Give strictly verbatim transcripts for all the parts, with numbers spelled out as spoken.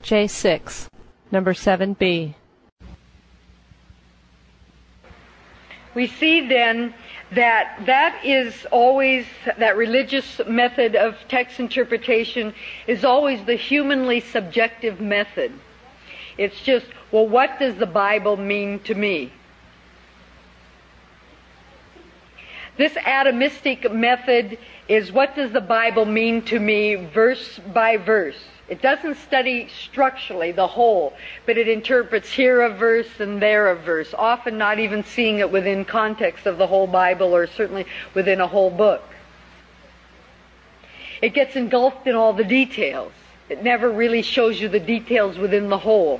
J six, number seven B. We see then that that is always, that religious method of text interpretation is always the humanly subjective method. It's just, well, what does the Bible mean to me? This atomistic method is, what does the Bible mean to me verse by verse? It doesn't study structurally the whole, but it interprets here a verse and there a verse, often not even seeing it within context of the whole Bible or certainly within a whole book. It gets engulfed in all the details. It never really shows you the details within the whole.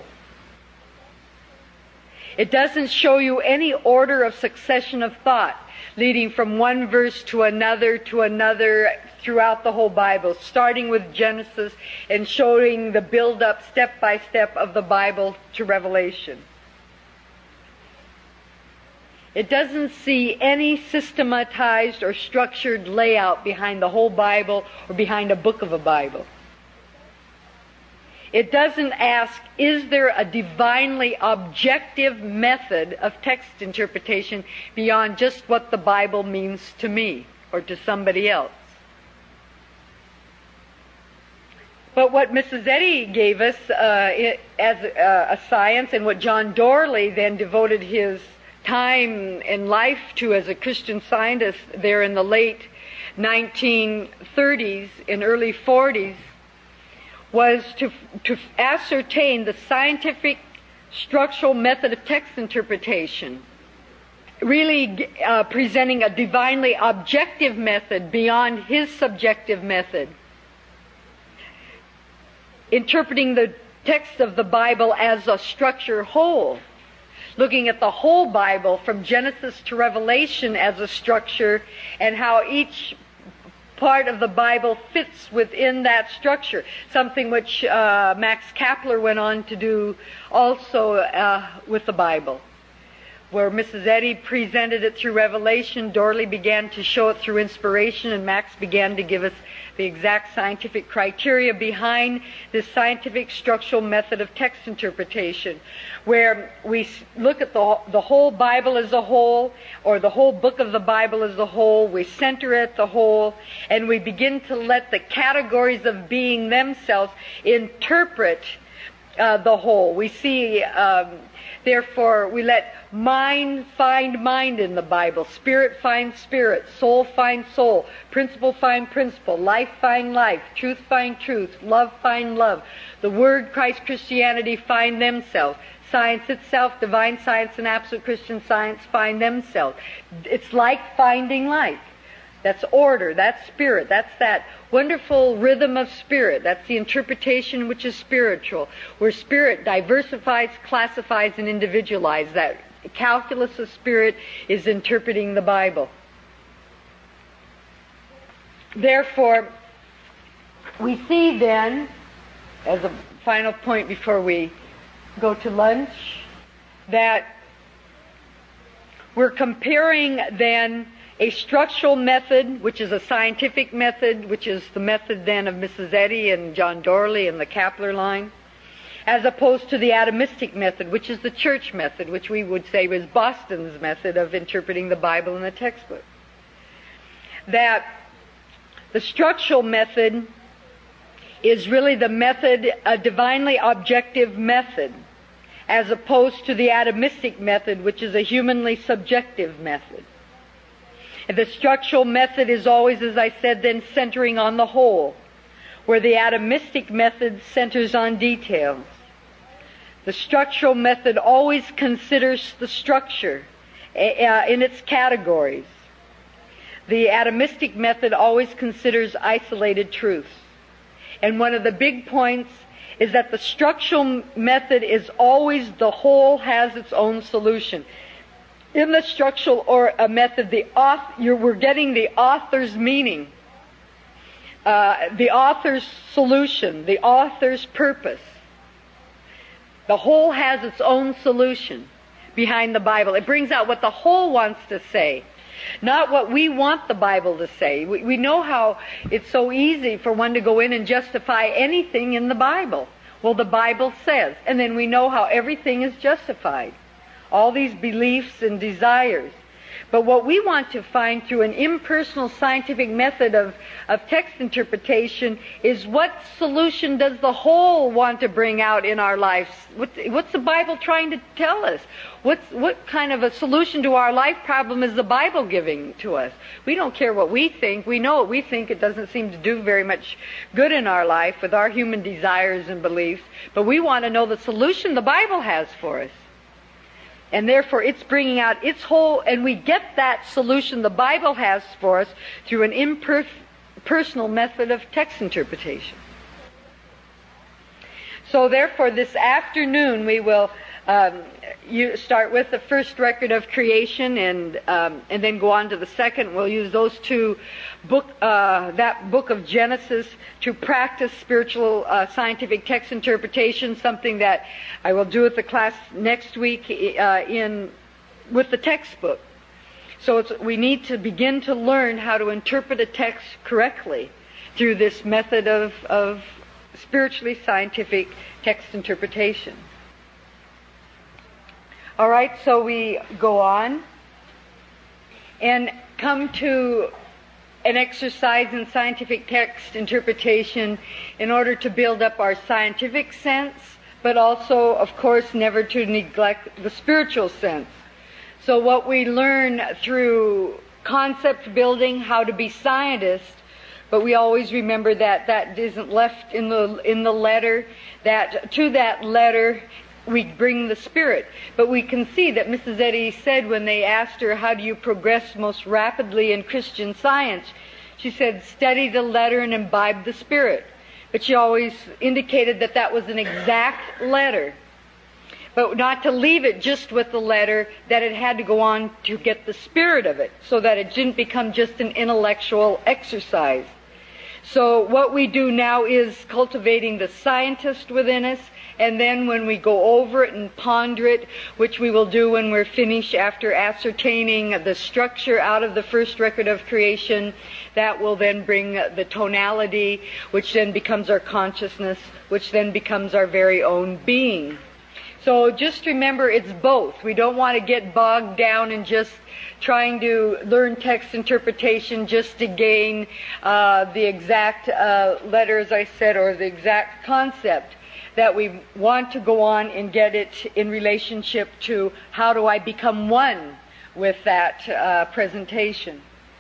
It doesn't show you any order of succession of thought, leading from one verse to another to another throughout the whole Bible, starting with Genesis and showing the build-up step by step of the Bible to Revelation. It doesn't see any systematized or structured layout behind the whole Bible or behind a book of a Bible. It doesn't ask, is there a divinely objective method of text interpretation beyond just what the Bible means to me or to somebody else? But what Missus Eddy gave us uh, it, as a, a science, and what John Dorley then devoted his time and life to as a Christian Scientist there in the late nineteen thirties and early forties, was to, to ascertain the scientific structural method of text interpretation, really uh, presenting a divinely objective method beyond his subjective method, interpreting the text of the Bible as a structure whole, looking at the whole Bible from Genesis to Revelation as a structure and how each part of the Bible fits within that structure, something which uh, Max Kapler went on to do also uh, with the Bible. Where Missus Eddy presented it through revelation, Dorley began to show it through inspiration, and Max began to give us the exact scientific criteria behind this scientific structural method of text interpretation, where we look at the, the whole Bible as a whole, or the whole book of the Bible as a whole, we center it the whole, and we begin to let the categories of being themselves interpret uh, the whole. We see, um, therefore, we let mind find mind in the Bible, spirit find spirit, soul find soul, principle find principle, life find life, truth find truth, love find love. The Word, Christ, Christianity find themselves. Science itself, divine science and absolute Christian science find themselves. It's like finding life. That's order, that's spirit, that's that wonderful rhythm of spirit. That's the interpretation which is spiritual, where spirit diversifies, classifies, and individualizes. That calculus of spirit is interpreting the Bible. Therefore, we see then, as a final point before we go to lunch, that we're comparing then a structural method, which is a scientific method, which is the method then of Missus Eddy and John Dorley and the Kapler line, as opposed to the atomistic method, which is the church method, which we would say was Boston's method of interpreting the Bible in the textbook. That the structural method is really the method, a divinely objective method, as opposed to the atomistic method, which is a humanly subjective method. And the structural method is always, as I said, then centering on the whole, where the atomistic method centers on details. The structural method always considers the structure uh, in its categories. The atomistic method always considers isolated truths. And one of the big points is that the structural method is always the whole has its own solution. In the structural or a method, the author, you're, we're getting the author's meaning, uh, the author's solution, the author's purpose. The whole has its own solution behind the Bible. It brings out what the whole wants to say, not what we want the Bible to say. We, we know how it's so easy for one to go in and justify anything in the Bible. Well, the Bible says. And then we know how everything is justified. All these beliefs and desires. But what we want to find through an impersonal scientific method of, of text interpretation is what solution does the whole want to bring out in our lives? What, what's the Bible trying to tell us? What's, what kind of a solution to our life problem is the Bible giving to us? We don't care what we think. We know what we think. It doesn't seem to do very much good in our life with our human desires and beliefs. But we want to know the solution the Bible has for us. And therefore, it's bringing out its whole, and we get that solution the Bible has for us through an impersonal method of text interpretation. So therefore, this afternoon we will um, you start with the first record of creation, and um, and then go on to the second. We'll use those two book, uh, that book of Genesis, to practice spiritual uh, scientific text interpretation. Something that I will do with the class next week uh, in with the textbook. So it's, we need to begin to learn how to interpret a text correctly through this method of of spiritually scientific text interpretation. All right, so we go on and come to an exercise in scientific text interpretation in order to build up our scientific sense, but also, of course, never to neglect the spiritual sense. So what we learn through concept building, how to be scientists, but we always remember that that isn't left in the in the letter, that to that letter we bring the Spirit. But we can see that Missus Eddy said when they asked her, how do you progress most rapidly in Christian Science? She said, study the letter and imbibe the Spirit. But she always indicated that that was an exact letter. But not to leave it just with the letter, that it had to go on to get the spirit of it, so that it didn't become just an intellectual exercise. So what we do now is cultivating the scientist within us, and then when we go over it and ponder it, which we will do when we're finished after ascertaining the structure out of the first record of creation, that will then bring the tonality, which then becomes our consciousness, which then becomes our very own being. So just remember, it's both. We don't want to get bogged down in just trying to learn text interpretation just to gain uh, the exact uh, letter, as I said, or the exact concept. That we want to go on and get it in relationship to how do I become one with that uh, presentation.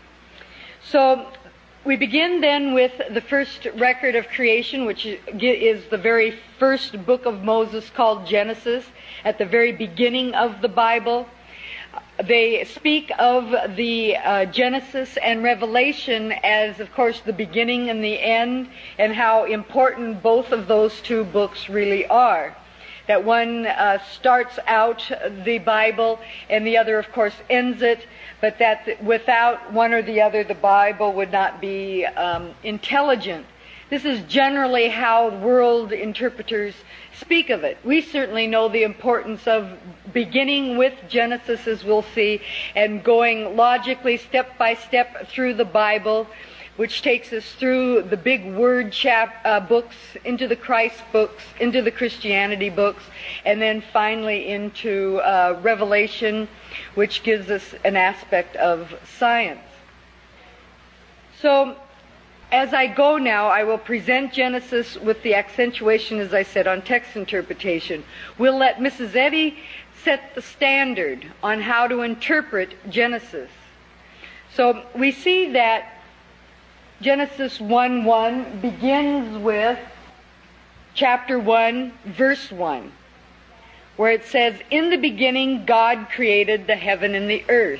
So we begin then with the first record of creation, which is the very first book of Moses, called Genesis, at the very beginning of the Bible. They speak of the uh, Genesis and Revelation as, of course, the beginning and the end, and how important both of those two books really are. That one uh, starts out the Bible and the other, of course, ends it, but that without one or the other, the Bible would not be um, intelligent. This is generally how world interpreters speak of it. We certainly know the importance of beginning with Genesis, as we'll see, and going logically step by step through the Bible, which takes us through the big word chap uh, books, into the Christ books, into the Christianity books, and then finally into uh, Revelation, which gives us an aspect of science. So, as I go now, I will present Genesis with the accentuation, as I said, on text interpretation. We'll let Missus Eddy set the standard on how to interpret Genesis. So we see that Genesis one one begins with chapter one, verse one, where it says, "In the beginning God created the heaven and the earth."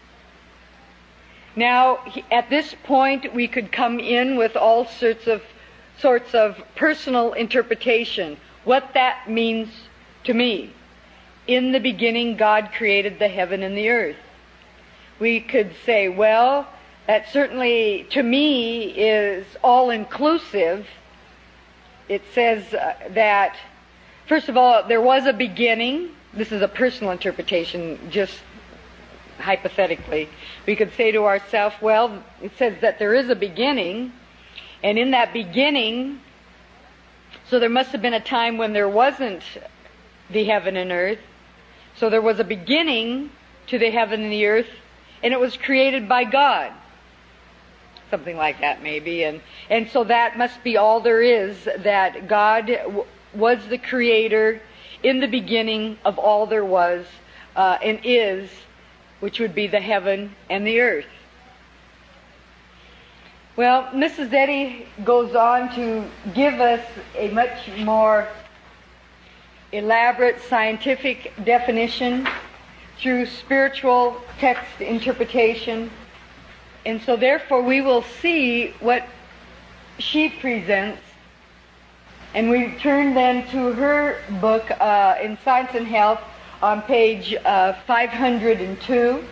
Now, at this point, we could come in with all sorts of sorts of personal interpretation, what that means to me. In the beginning, God created the heaven and the earth. We could say, well, that certainly, to me, is all-inclusive. It says uh, that, first of all, there was a beginning. This is a personal interpretation, just hypothetically. We could say to ourselves, well, it says that there is a beginning, and in that beginning, So there must have been a time when there wasn't the heaven and earth. So there was a beginning to the heaven and the earth, and it was created by God. Something like that maybe. And, and so that must be all there is, that God w- was the creator in the beginning of all there was uh, and is, which would be the heaven and the earth. Well, Missus Eddy goes on to give us a much more elaborate scientific definition through spiritual text interpretation. And so therefore we will see what she presents. And we turn then to her book uh, in Science and Health on page uh, five hundred two.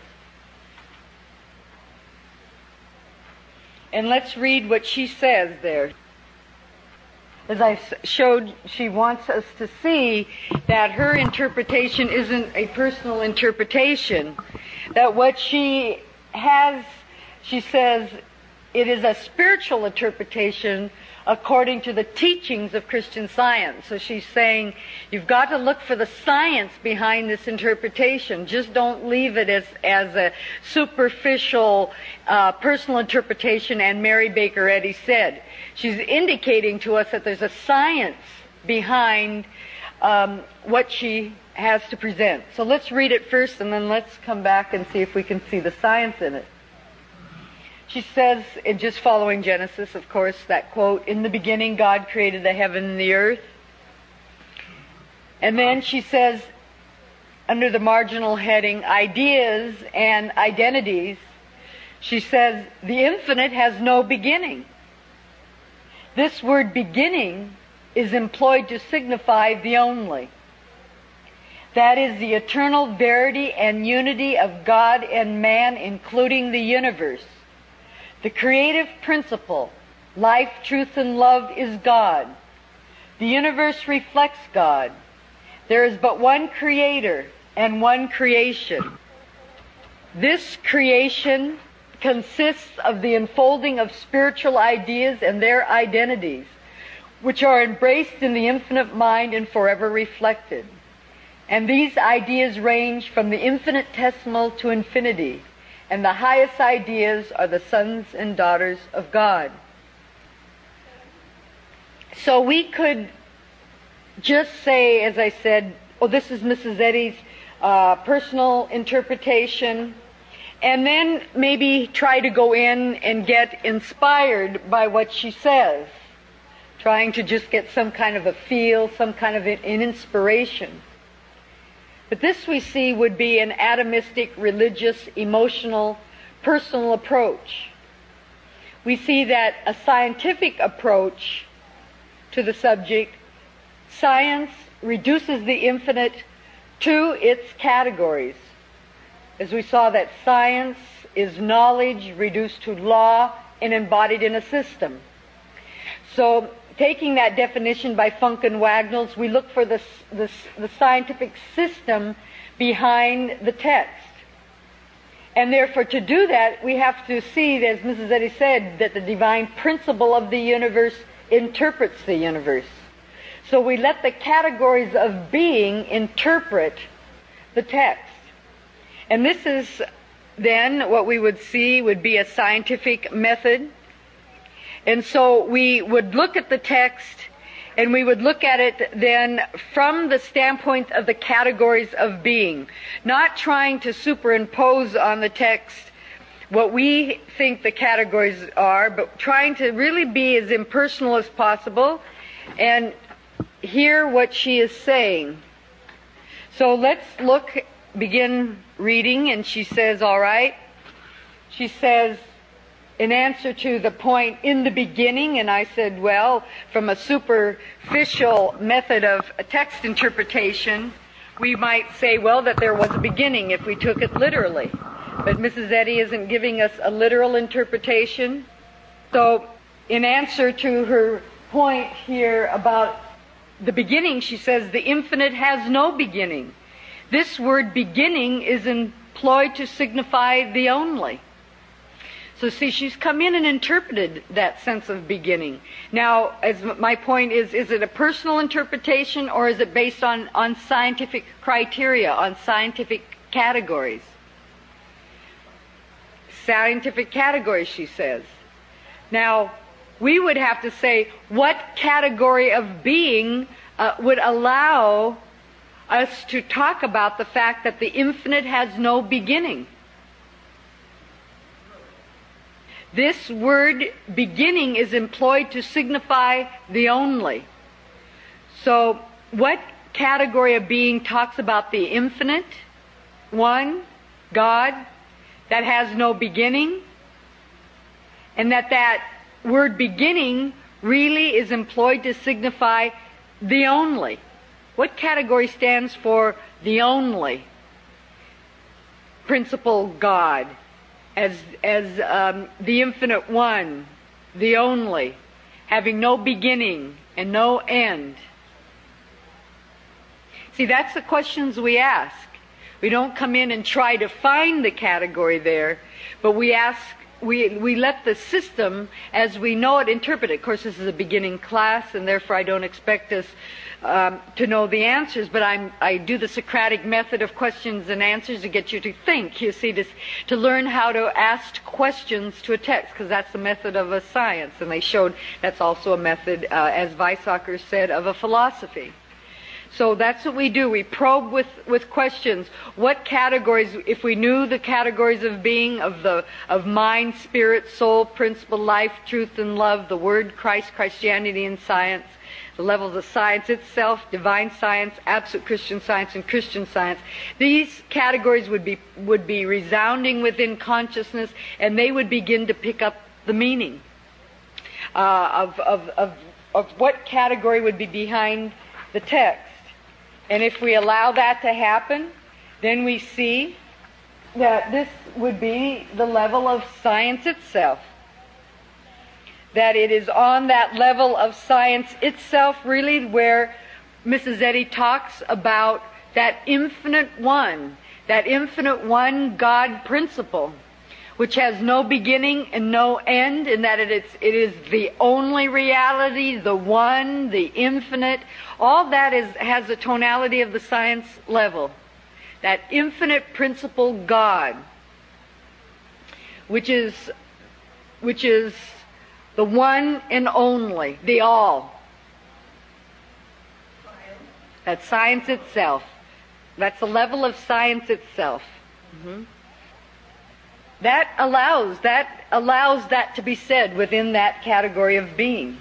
And let's read what she says there. As I showed, she wants us to see that her interpretation isn't a personal interpretation. That what she has, she says, it is a spiritual interpretation according to the teachings of Christian Science. So she's saying, you've got to look for the science behind this interpretation. Just don't leave it as, as a superficial uh, personal interpretation, and Mary Baker Eddy said. She's indicating to us that there's a science behind um, what she has to present. So let's read it first, and then let's come back and see if we can see the science in it. She says, in just following Genesis, of course, that quote, "In the beginning God created the heaven and the earth." And then she says, under the marginal heading, ideas and identities, she says, the infinite has no beginning. This word beginning is employed to signify the only. That is the eternal verity and unity of God and man, including the universe. The creative principle, life, truth, and love, is God. The universe reflects God. There is but one creator and one creation. This creation consists of the unfolding of spiritual ideas and their identities, which are embraced in the infinite mind and forever reflected. And these ideas range from the infinitesimal to infinity. And the highest ideas are the sons and daughters of God. So we could just say, as I said, oh, this is Missus Eddy's uh, personal interpretation, and then maybe try to go in and get inspired by what she says, trying to just get some kind of a feel, some kind of an inspiration. But this, we see, would be an atomistic, religious, emotional, personal approach. We see that a scientific approach to the subject, science reduces the infinite to its categories. As we saw that science is knowledge reduced to law and embodied in a system. So, taking that definition by Funk and Wagnalls, we look for the, the, the scientific system behind the text. And therefore, to do that, we have to see, as Missus Eddy said, that the divine principle of the universe interprets the universe. So we let the categories of being interpret the text. And this is then what we would see would be a scientific method. And so we would look at the text, and we would look at it then from the standpoint of the categories of being, not trying to superimpose on the text what we think the categories are, but trying to really be as impersonal as possible and hear what she is saying. So let's look, begin reading, and she says, all right, she says, in answer to the point, in the beginning, and I said, well, from a superficial method of text interpretation, we might say, well, that there was a beginning if we took it literally. But Missus Eddy isn't giving us a literal interpretation. So, in answer to her point here about the beginning, she says, the infinite has no beginning. This word beginning is employed to signify the only. So see, she's come in and interpreted that sense of beginning. Now, as my point is, is it a personal interpretation or is it based on, on scientific criteria, on scientific categories? Scientific categories, she says. Now, we would have to say, what category of being uh, would allow us to talk about the fact that the infinite has no beginning? This word beginning is employed to signify the only. So, what category of being talks about the infinite one, God, that has no beginning, and that that word beginning really is employed to signify the only? What category stands for the only principle God, as as um, the infinite one, the only, having no beginning and no end? See, that's the questions we ask. We don't come in and try to find the category there, but we ask, we we let the system as we know it interpret it. Of course, this is a beginning class, and therefore I don't expect us um, to know the answers, but I'm, I do the Socratic method of questions and answers to get you to think, you see, to, to learn how to ask questions to a text, because that's the method of a science, and they showed that's also a method, uh, as Weizsäcker said, of a philosophy. So that's what we do. We probe with, with questions. What categories, if we knew the categories of being, of the of mind, spirit, soul, principle, life, truth, and love, the Word, Christ, Christianity, and science, the levels of science itself, divine science, absolute Christian science, and Christian science, these categories would be would be resounding within consciousness, and they would begin to pick up the meaning uh, of, of of of what category would be behind the text. And if we allow that to happen, then we see that this would be the level of science itself. That it is on that level of science itself really where Missus Eddy talks about that infinite one, that infinite one God principle, which has no beginning and no end, and that it is, it is the only reality, the one, the infinite. All that is has the tonality of the science level. That infinite principle God, which is which is the one and only, the all. That's science itself. That's the level of science itself. Mm-hmm. That allows that allows that to be said within that category of being.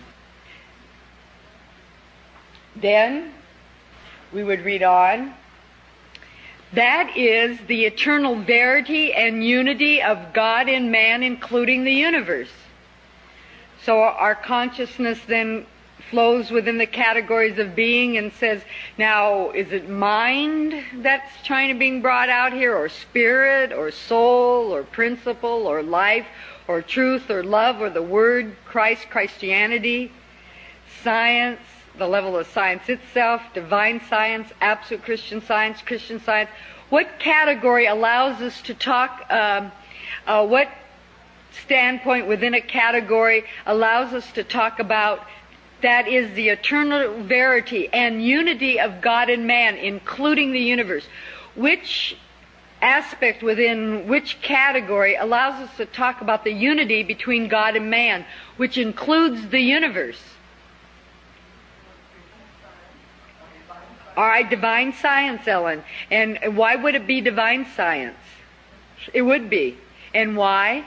Then we would read on. That is the eternal verity and unity of God and man, including the universe. So our consciousness then flows within the categories of being and says, now, is it mind that's trying to be brought out here, or spirit, or soul, or principle, or life, or truth, or love, or the Word, Christ, Christianity, science, the level of science itself, divine science, absolute Christian science, Christian science? What category allows us to talk, um, uh, what standpoint within a category allows us to talk about that is the eternal verity and unity of God and man, including the universe? Which aspect within which category allows us to talk about the unity between God and man, which includes the universe? All right, divine science, Ellen. And why would it be divine science? It would be. And why?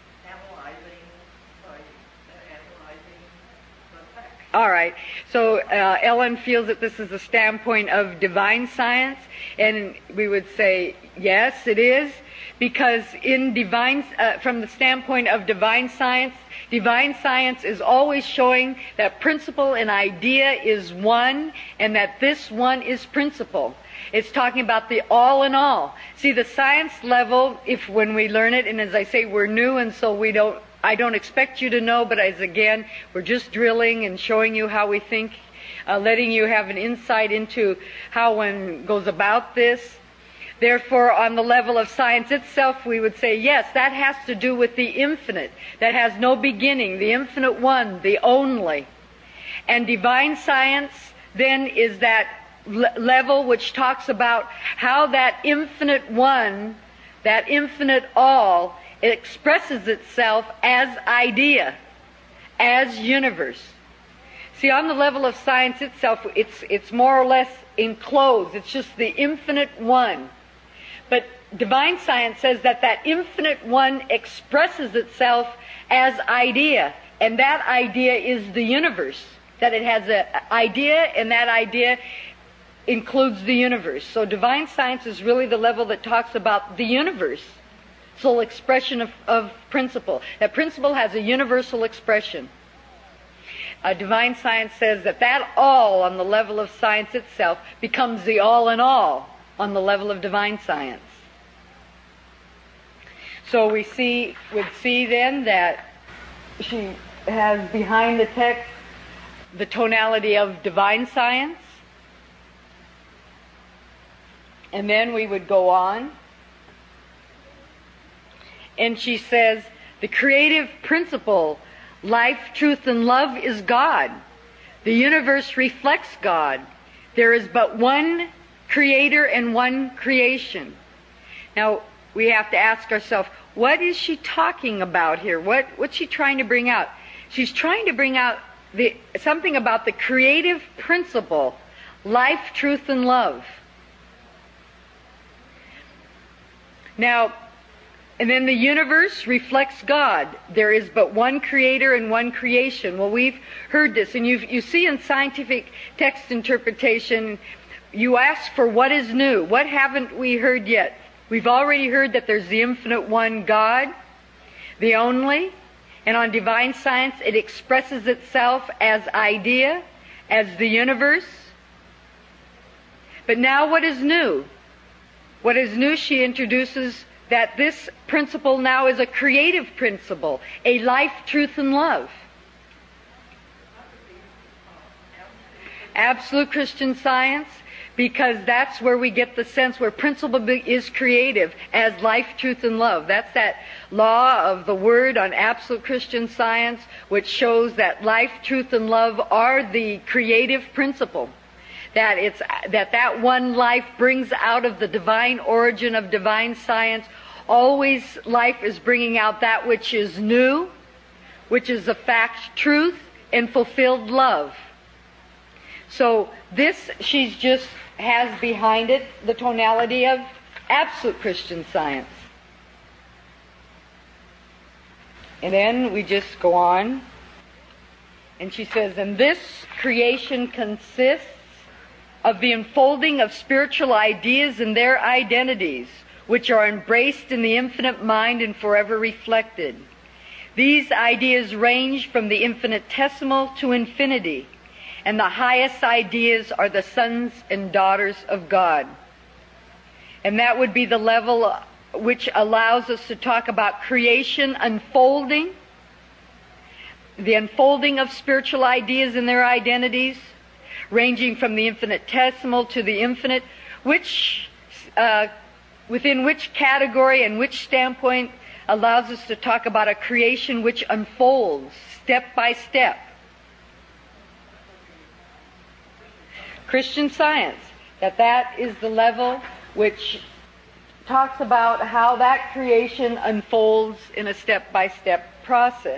All right. So uh, Ellen feels that this is a standpoint of divine science, and we would say, yes, it is, because in divine, uh, from the standpoint of divine science, divine science is always showing that principle and idea is one, and that this one is principle. It's talking about the all in all. See, the science level, if when we learn it, and as I say, we're new, and so we don't, I don't expect you to know, but as again, we're just drilling and showing you how we think, uh, letting you have an insight into how one goes about this. Therefore, on the level of science itself, we would say, yes, that has to do with the infinite, that has no beginning, the infinite one, the only. And divine science, then, is that le- level which talks about how that infinite one, that infinite all, it expresses itself as idea, as universe. See, on the level of science itself, it's, it's more or less enclosed. It's just the infinite one. But divine science says that that infinite one expresses itself as idea, and that idea is the universe. That it has an idea, and that idea includes the universe. So divine science is really the level that talks about the universe, sole expression of, of principle. That principle has a universal expression. Uh, divine science says that that all on the level of science itself becomes the all in all on the level of divine science. So we see, would see then that she has behind the text the tonality of divine science. And then we would go on. And she says, the creative principle, life, truth, and love is God. The universe reflects God. There is but one creator and one creation. Now, we have to ask ourselves, what is she talking about here? What, what's she trying to bring out? She's trying to bring out the, something about the creative principle, life, truth, and love. Now, and then the universe reflects God. There is but one creator and one creation. Well, we've heard this, and you you see in scientific text interpretation, you ask for what is new. What haven't we heard yet? We've already heard that there's the infinite one God, the only, and on divine science it expresses itself as idea, as the universe. But now what is new? What is new, she introduces that this principle now is a creative principle, a life, truth, and love. Absolute Christian Science, because that's where we get the sense where principle is creative as life, truth, and love. That's that law of the Word on Absolute Christian Science, which shows that life, truth, and love are the creative principle. That it's that that one life brings out of the divine origin of divine science. Always life is bringing out that which is new, which is the fact, truth, and fulfilled love. So this, she's just has behind it the tonality of Absolute Christian Science. And then we just go on. And she says, and this creation consists of the unfolding of spiritual ideas and their identities, which are embraced in the infinite mind and forever reflected. These ideas range from the infinitesimal to infinity, and the highest ideas are the sons and daughters of God. And that would be the level which allows us to talk about creation unfolding, the unfolding of spiritual ideas and their identities, ranging from the infinitesimal to the infinite, which, uh, within which category and which standpoint allows us to talk about a creation which unfolds step by step. Christian Science, that that is the level which talks about how that creation unfolds in a step-by-step process.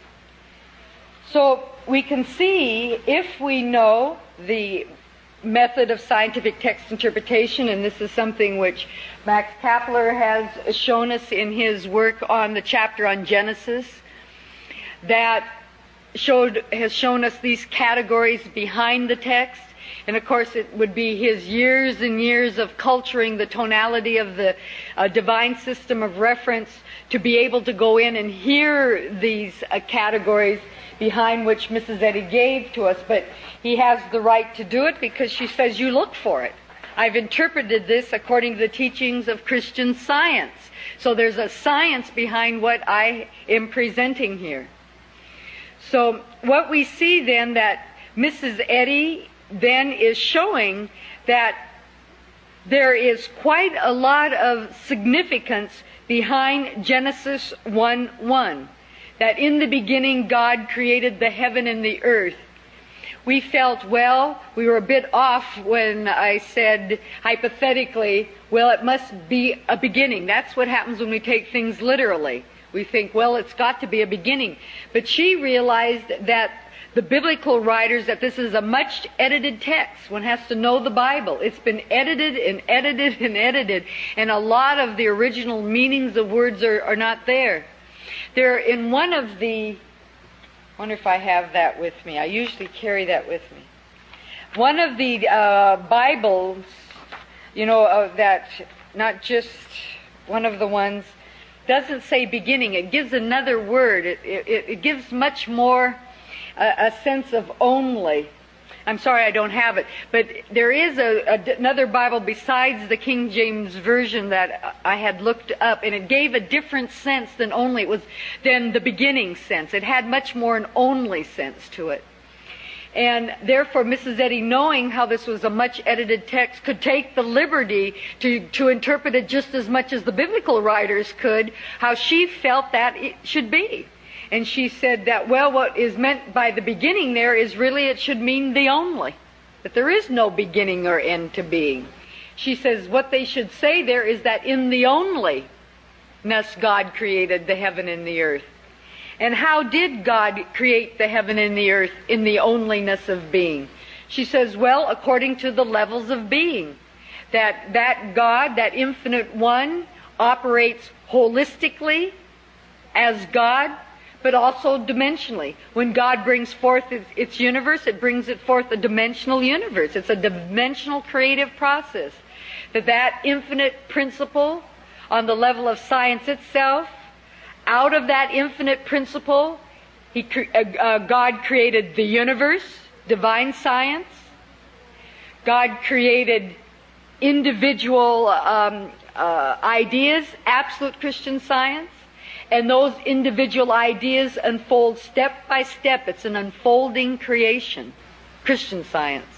So we can see, if we know the method of scientific text interpretation, and this is something which Max Kapler has shown us in his work on the chapter on Genesis, that showed has shown us these categories behind the text. And of course it would be his years and years of culturing the tonality of the uh, divine system of reference to be able to go in and hear these uh, categories behind which Missus Eddy gave to us. But he has the right to do it because she says, you look for it. I've interpreted this according to the teachings of Christian Science. So there's a science behind what I am presenting here. So what we see then, that Missus Eddy then is showing that there is quite a lot of significance behind Genesis one one, that in the beginning God created the heaven and the earth. We felt, well, we were a bit off when I said, hypothetically, well, it must be a beginning. That's what happens when we take things literally. We think, well, it's got to be a beginning. But she realized that the biblical writers, that this is a much edited text. One has to know the Bible. It's been edited and edited and edited, and a lot of the original meanings of words are, are not there. They're in one of the... I wonder if I have that with me. I usually carry that with me. One of the uh, Bibles, you know, uh, that, not just one of the ones, doesn't say beginning. It gives another word. It, it, it gives much more uh, a sense of only. I'm sorry I don't have it. But there is a, a, another Bible besides the King James Version that I had looked up, and it gave a different sense than only. It was than the beginning sense. It had much more an only sense to it. And therefore, Missus Eddy, knowing how this was a much edited text, could take the liberty to, to interpret it just as much as the biblical writers could, how she felt that it should be. And she said that, well, what is meant by the beginning there is really it should mean the only. That there is no beginning or end to being. She says what they should say there is that in the onlyness God created the heaven and the earth. And how did God create the heaven and the earth in the onlyness of being? She says, well, according to the levels of being. That that God, that infinite one, operates holistically as God, but also dimensionally. When God brings forth its, its universe, it brings it forth a dimensional universe. It's a dimensional creative process. That that infinite principle on the level of science itself, out of that infinite principle, he, uh, uh, God created the universe, divine science. God created individual um, uh, ideas, absolute Christian science. And those individual ideas unfold step by step. It's an unfolding creation, Christian science.